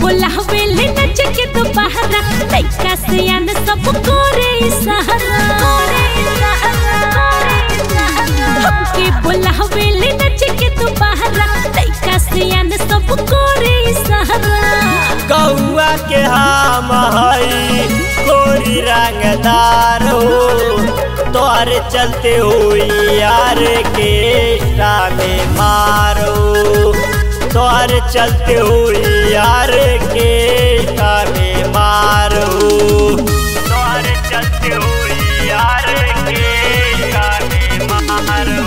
बोलावे ले नच के दोपहरा लइका सियान सब करे सहारा हमके बोलावे ले नच के दोपहरा लइका सियान सब करे सहारा कौआ के हम हई कोरी रंगदार हो तोहरे चलते हुई यार के में मारो तोहरे चलते हुई यार के में मारो तोहरे चलते हुई यार के में मारो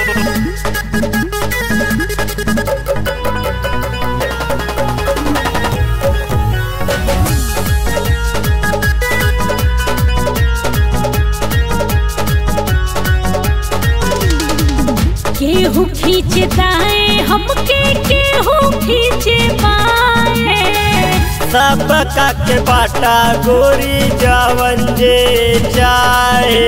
केहू खींचे दाएं हमके केहू खींचे बाएं सब के बाटा गोरी जावन जे चाहे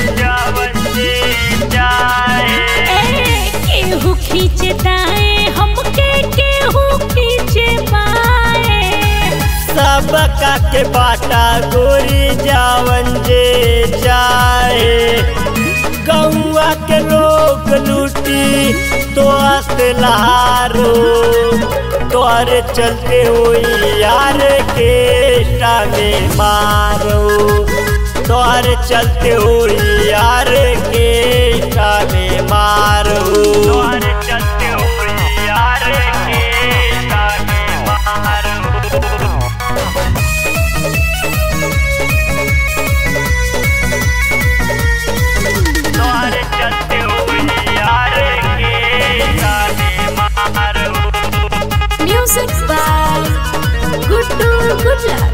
केहू खींचे दाएं हमके केहू खींचे बाएं सब के बाटा गोरी जावन जे चाहे गौआ के लोग लूटी तो असलहारो तोहरे चलते हुई यार के में मारो तोहरे चलते हुई यार के में मारो तोहरे चलते हुई यार के में मारो Music by Guddu Gujral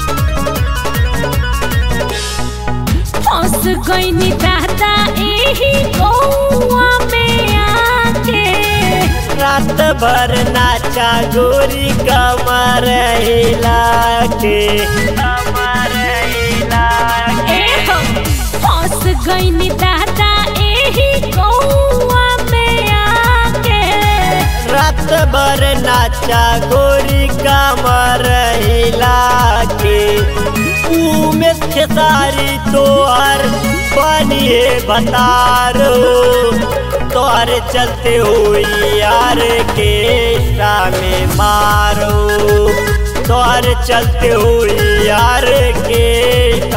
फंस गईनी दादा एही गौआ में आके रात भर नाचा गोरी कमर हिला के फंस गईनी दादा एही गौआ में आके रात भर नाचा गोरी कमर हिला के में खेसारी तोहर बनिए बतारो तोहरे चलते हुई यार के में मारो तोहरे चलते हुई यार के